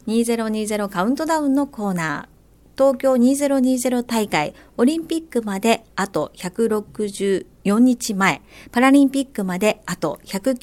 2020カウントダウンのコーナー。東京2020大会、オリンピックまであと164日前、パラリンピックまであと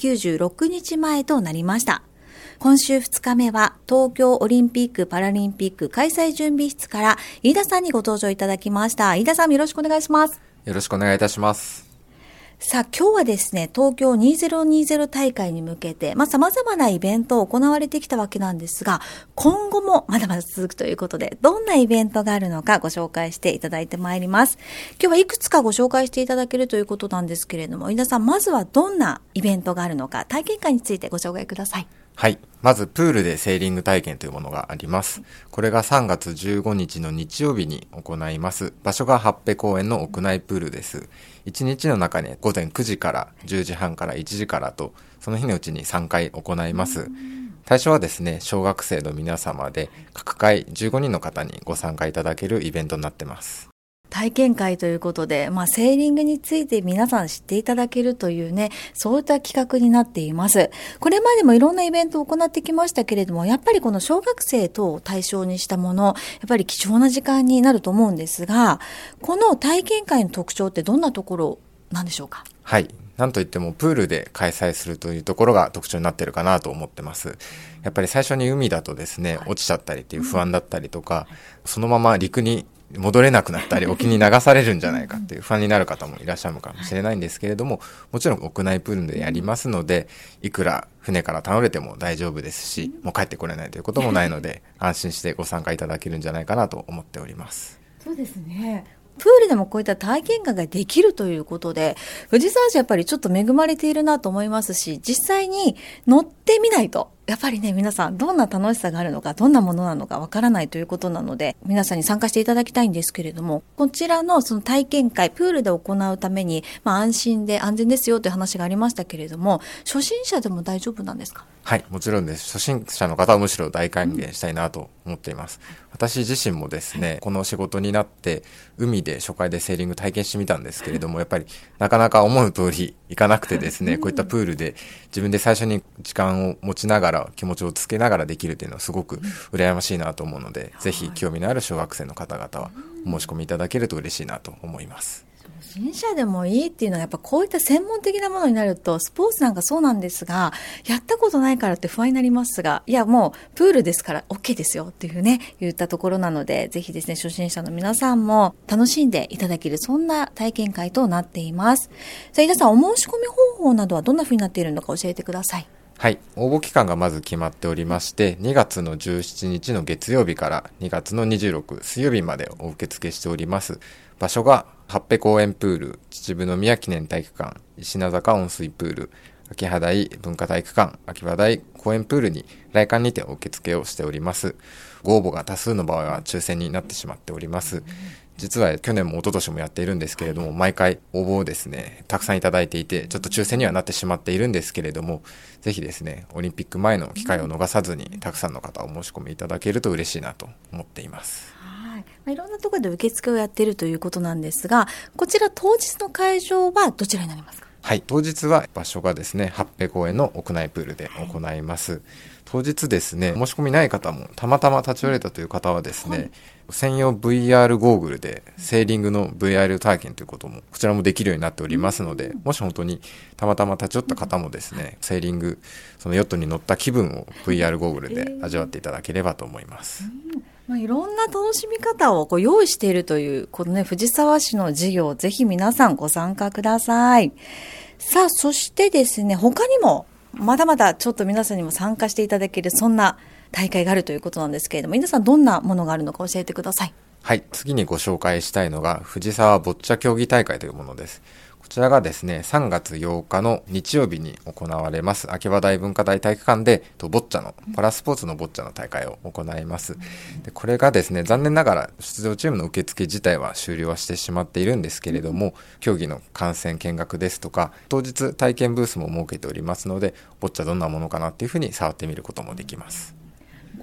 196日前となりました。今週2日目は東京オリンピック・パラリンピック開催準備室から飯田さんにご登場いただきました。飯田さん、よろしくお願いします。 よろしくお願いいたします。 さあ、今日はですね、東京2020大会に向けて、様々なイベントを行われてきたわけなんですが、今後もまだまだ続くということで、どんなイベントがあるのかご紹介していただいてまいります。今日はいくつかご紹介していただけるということなんですけれども、飯田さん、まずはどんなイベントがあるのか、体験会についてご紹介ください。 はい。まず、プールでセーリング体験というものがあります。これが3月15日の日曜日に行います。場所が八辺公園の屋内プールです。1日の中に午前9時から10時半から1時からと、その日のうちに3回行います。対象はですね、小学生の皆様で、各回15人の方にご参加いただけるイベントになってます。 体験会ということで、セーリングについて皆さん知っていただけるというね、そういった企画になっています。これまでもいろんなイベントを行ってきましたけれども、やっぱりこの小学生等を対象にしたもの、やっぱり貴重な時間になると思うんですが、この体験会の特徴ってどんなところなんでしょうか？ はい。なんといってもプールで開催するというところが特徴になっているかなと思ってます。やっぱり最初に海だとですね、落ちちゃったりっていう不安だったりとか、そのまま陸に戻れなくなったり沖に流されるんじゃないかっていう不安になる方もいらっしゃるかもしれないんですけれども、もちろん屋内プールでやりますので、いくら船から倒れても大丈夫ですし、もう帰ってこれないということもないので、安心してご参加いただけるんじゃないかなと思っております。 そうですね。プールでもこういった体験会ができるということで、藤沢市やっぱりちょっと恵まれているなと思いますし、実際に乗ってみないと、やっぱりね、皆さんどんな楽しさがあるのか、どんなものなのかわからないということなので、皆さんに参加していただきたいんですけれども、こちらのその体験会、プールで行うために、安心で安全ですよという話がありましたけれども、初心者でも大丈夫なんですか？ はい、もちろんです。初心者の方はむしろ大歓迎したいなと思っています。私自身もですね、この仕事になって海で初回でセーリング体験してみたんですけれども、やっぱりなかなか思う通りいかなくてですね、こういったプールで自分で最初に時間を持ちながら気持ちをつけながらできるっていうのはすごく羨ましいなと思うので、ぜひ興味のある小学生の方々はお申し込みいただけると嬉しいなと思います。 初心者でもいいっていうのはやっぱこういった専門的なものになると、スポーツなんかそうなんですが、やったことないからって不安になりますが、いやもうプールですから OK ですよっていうね、言ったところなので、ぜひですね、初心者の皆さんも楽しんでいただける、そんな体験会となっています。さあ、飯田さん、お申し込み方法などはどんな風になっているのか教えてください。 はい。応募期間がまず決まっておりまして、2月の17日の月曜日から2月の26水曜日までお受付しております。場所が八辺公園プール、秩父宮記念体育館、石名坂温水プール、秋葉台文化体育館、秋葉台公園プールに来館にてお受付をしております。ご応募が多数の場合は抽選になってしまっております。実は去年も一昨年もやっているんですけれども、毎回応募をですね、たくさんいただいていて、ちょっと抽選にはなってしまっているんですけれども、ぜひですね、オリンピック前の機会を逃さずに、たくさんの方お申し込みいただけると嬉しいなと思っています。 いろんなところで受付をやっているということなんですが、こちら当日の会場はどちらになりますか？ はい、当日は場所がですね、八辺公園の屋内プールで行います。当日ですね、申し込みない方もたまたま立ち寄れたという方はですね、専用 VR ゴーグルでセーリングの VR 体験ということもこちらもできるようになっておりますので、もし本当にたまたま立ち寄った方もですね、セーリング、そのヨットに乗った気分を VR ゴーグルで味わっていただければと思います。 いろんな楽しみ方を用意しているという、このね、藤沢市の事業、ぜひ皆さんご参加ください。さあ、そしてですね、他にも、まだまだちょっと皆さんにも参加していただける、そんな大会があるということなんですけれども、皆さんどんなものがあるのか教えてください。 はい、次にご紹介したいのが、藤沢ボッチャ競技大会というものです。こちらがですね、3月8日の日曜日に行われます秋葉台文化大体育館でボッチャのパラスポーツのボッチャの大会を行います。でこれがですね、残念ながら出場チームの受付自体は終了はしてしまっているんですけれども、競技の観戦見学ですとか当日体験ブースも設けておりますので、ボッチャどんなものかなっていうふうに触ってみることもできます。 このボッ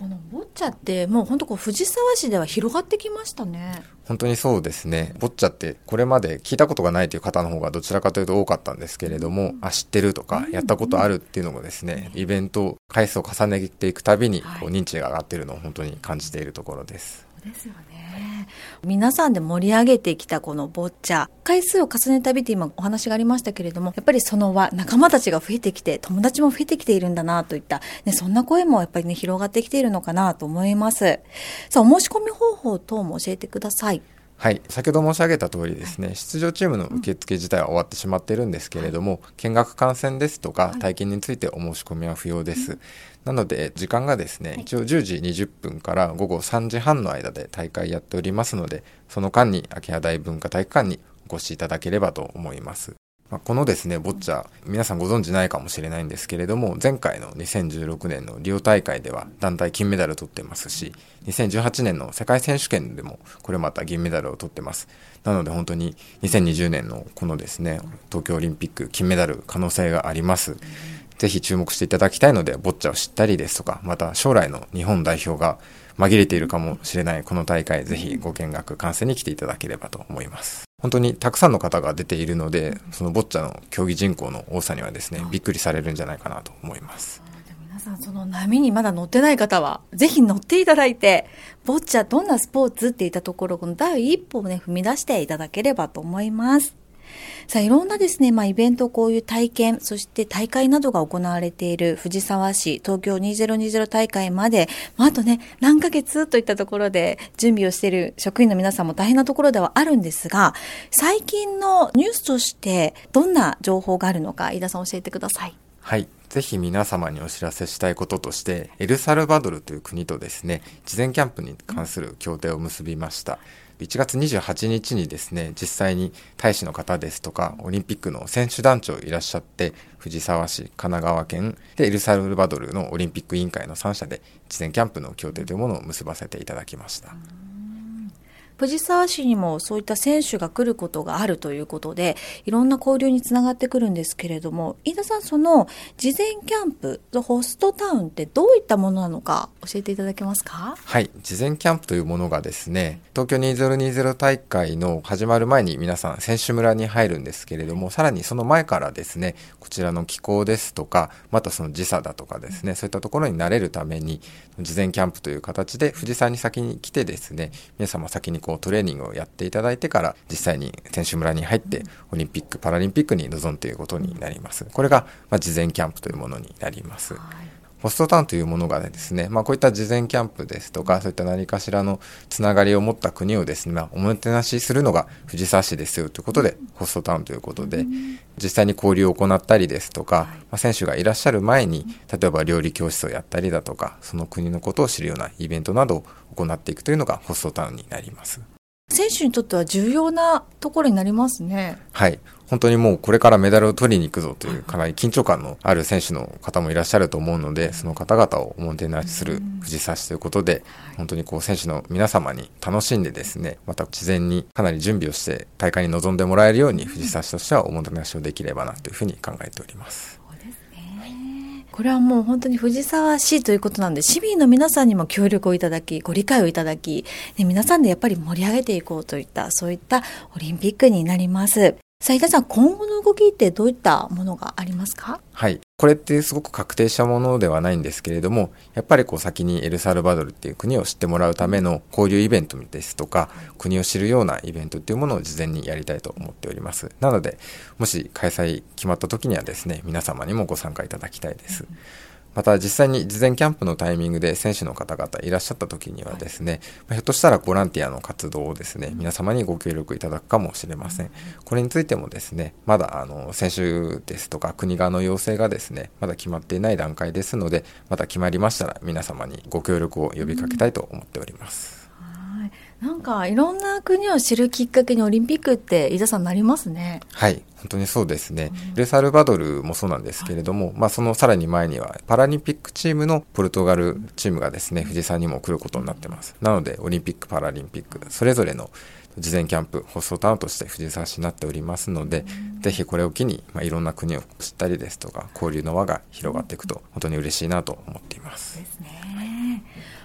チャってもう本当藤沢市では広がってきましたね。 本当にそうですね。ボッチャってこれまで聞いたことがないという方の方がどちらかというと多かったんですけれども、知ってるとかやったことあるっていうのもですね、イベント回数を重ねていくたびに認知が上がっているのを本当に感じているところです。 そうですよね。皆さんで盛り上げてきたこのボッチャ、回数を重ねたびって今お話がありましたけれども、やっぱりその仲間たちが増えてきて、友達も増えてきているんだなといった、そんな声もやっぱり広がってきているのかなと思います。さあ、お申し込み方法等も教えてください。 はい、先ほど申し上げた通りですね、出場チームの受付自体は終わってしまっているんですけれども、見学観戦ですとか体験についてお申し込みは不要です。なので時間がですね、一応10時20分から午後3時半の間で大会やっておりますので、その間に秋葉大文化体育館にお越しいただければと思います。このですね、ボッチャ、皆さんご存知ないかもしれないんですけれども、前回の2016年のリオ大会では団体金メダルを取ってますし、2018年の世界選手権でもこれまた銀メダルを取ってます。なので本当に2020年のこのですね、東京オリンピック金メダル可能性があります。ぜひ注目していただきたいので、ボッチャを知ったりですとか、また将来の日本代表が紛れているかもしれないこの大会、ぜひご見学観戦に来ていただければと思います。本当にたくさんの方が出ているので、そのボッチャの競技人口の多さにはですね、びっくりされるんじゃないかなと思います。 皆さんその波にまだ乗ってない方はぜひ乗っていただいて、ボッチャどんなスポーツっていったところ、この第一歩をね踏み出していただければと思います。さあ、いろんなですね、イベント、こういう体験、そして大会などが行われている藤沢市東京2020大会まで、あとね、何ヶ月といったところで準備をしている職員の皆さんも大変なところではあるんですが、最近のニュースとしてどんな情報があるのか、飯田さん教えてください。 はい。ぜひ皆様にお知らせしたいこととして、エルサルバドルという国とですね、事前キャンプに関する協定を結びました。1月28日にですね、実際に大使の方ですとか、オリンピックの選手団長いらっしゃって、藤沢市、神奈川県でエルサルバドルのオリンピック委員会の3社で事前キャンプの協定というものを結ばせていただきました。 藤沢市にもそういった選手が来ることがあるということで、いろんな交流につながってくるんですけれども、飯田さん、その事前キャンプ、ホストタウンってどういったものなのか教えていただけますか？ はい、事前キャンプというものがですね、東京2020大会の始まる前に皆さん選手村に入るんですけれども、さらにその前からですね、こちらの気候ですとか、またその時差だとかですね、そういったところに慣れるために、事前キャンプという形で藤沢に先に来てですね、皆様先にトレーニングをやっていただいてから実際に選手村に入ってオリンピックパラリンピックに臨むということになります。これが事前キャンプというものになります。ホストタウンというものがですね、こういった事前キャンプですとか、そういった何かしらのつながりを持った国をですね、おもてなしするのが藤沢市ですよということで、ホストタウンということで、実際に交流を行ったりですとか、選手がいらっしゃる前に、例えば料理教室をやったりだとか、その国のことを知るようなイベントなどを行っていくというのがホストタウンになります。 選手にとっては重要なところになりますね。 はい。本当にもうこれからメダルを取りに行くぞというかなり緊張感のある選手の方もいらっしゃると思うので、その方々をおもてなしする藤沢市ということで、本当に選手の皆様に楽しんでですね、また事前にかなり準備をして大会に臨んでもらえるように藤沢市としてはおもてなしをできればなというふうに考えております。 これはもう本当に藤沢市ということなんで、市民の皆さんにも協力をいただき、ご理解をいただき、皆さんでやっぱり盛り上げていこうといった、そういったオリンピックになります。さあ、飯田さん、今後の動きってどういったものがありますか？ はい。これってすごく確定したものではないんですけれども、やっぱり先にエルサルバドルっていう国を知ってもらうための交流イベントですとか、国を知るようなイベントっていうものを事前にやりたいと思っております。なので、もし開催決まった時にはですね、皆様にもご参加いただきたいです。また実際に事前キャンプのタイミングで選手の方々いらっしゃった時にはですね、ひょっとしたらボランティアの活動をですね、皆様にご協力いただくかもしれません。これについてもですね、まだ選手ですとか国側の要請がですね、まだ決まっていない段階ですので、また決まりましたら皆様にご協力を呼びかけたいと思っております。 なんかいろんな国を知るきっかけにオリンピックって飯田さんなりますね。 はい、本当にそうですね。エルサルバドルもそうなんですけれども、そのさらに前にはパラリンピックチームのポルトガルチームがですね、藤沢にも来ることになってます。なのでオリンピックパラリンピックそれぞれの事前キャンプホストタウンとして藤沢市になっておりますので、ぜひこれを機にいろんな国を知ったりですとか交流の輪が広がっていくと本当に嬉しいなと思っています。 ですね。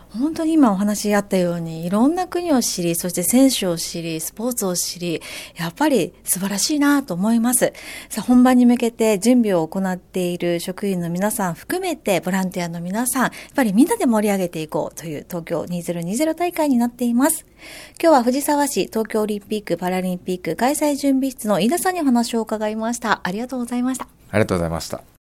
本当に今お話あったようにいろんな国を知り、そして選手を知り、スポーツを知り、やっぱり素晴らしいなと思います。さあ本番に向けて準備を行っている職員の皆さん含めてボランティアの皆さん、やっぱりみんなで盛り上げていこうという東京2020大会になっています。今日は藤沢市東京オリンピック・パラリンピック開催準備室の飯田さんにお話を伺いました。ありがとうございました。 ありがとうございました。